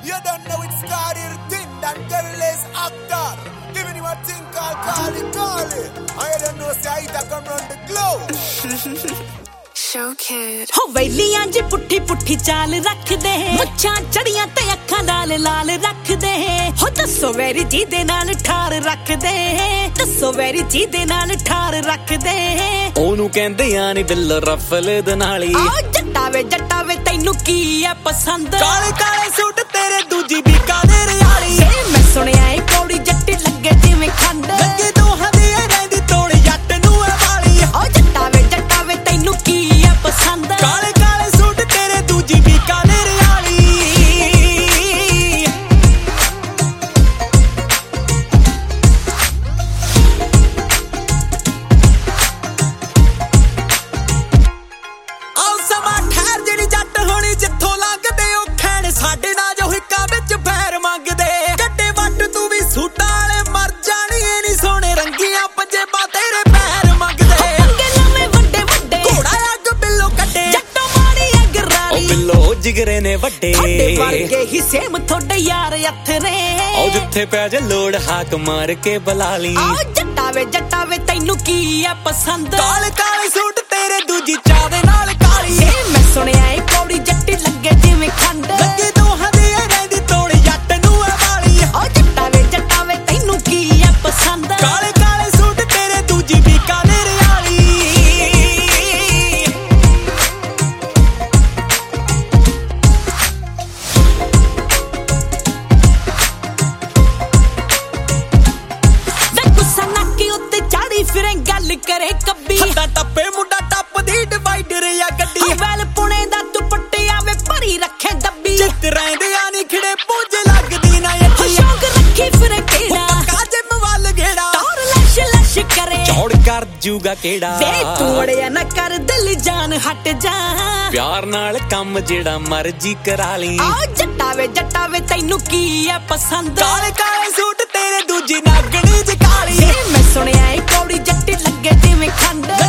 You don't know it's Cardi thing that devil is actor. Giving him a thing called Cardi. I don't know say I come round the globe. Show kid. हो वैलियां जी पुट्ठी पुट्ठी चाल रख दे मुच्छां चढ़ियां ते अखां लाल लाल रख दे हो दसो vary जी दे नाल ठार रख दे दसो वैरी जी दे नाल ठार रख दे ओनू कहंदे आ नी दिल रफल दे नाली आ जट्टा वे तैनू की है पसंद काले काले सूट तेरे दूजी भी काले रियाली मैं सुनिया ए कौड़ी जट्टी लगे जिवें खंड लगे दोहां दी रहंदी तोड़ जट नू ए वाली ओ जट्टा वे तैनू की पसंद काले काले सूट तेरे दूजी भी काले रियाली आओ समा ठहर जेड़ी जट होनी जिथों लंघदे ओ खैण साडे ना जो हिक्का विच पैर मंगदे गड्डे वट तू भी सूटां वाले मर जानी ए नी सोने रंगीਆਂ पंजेबां तेरे पैर मंगदे जिगरे ने वड्डे वर्गे ही सेम थोड़े यार अथरे ओ जिथे पै जे लोड़ हाक मार के बुला ली जट्टा वे तैनू की है पसंद काले काले सूट तेरे दूजी चाह दे नाल काली मैं सुनिया ए कौड़ी जट्टी लगे जिवें खंड लगे दोहां दी रहंदी तोड़ जट नू ए वाली ओ जट्टा वे तैनू की है पसंद काले काले सूट तेरे दूजी भी काले रियाली फिर गल करे कब्बी हत्ता टप्पे मुंडा टप दी डिवाइडर या गड्डी वैल पुणे दा दुपट्टे आवे भरी रखे डब्बी चित रहंदे आ नी खिड़े पूंज लगदी ना यठी शौक रखी फिर केड़ा काजे मवाल घेड़ा और लश लश करे चौड़ कर जूगा केड़ा वे तोड़िया ना कर दिल जान हट जा प्यार नाल काम जेड़ा मर्जी करा ली ओ जट्टा वे तैनू की है पसंद काले काले सूट तेरे दूजी नागणी च काली मैं सुनिया ए कौड़ी जट्टी लगे जिवें खंड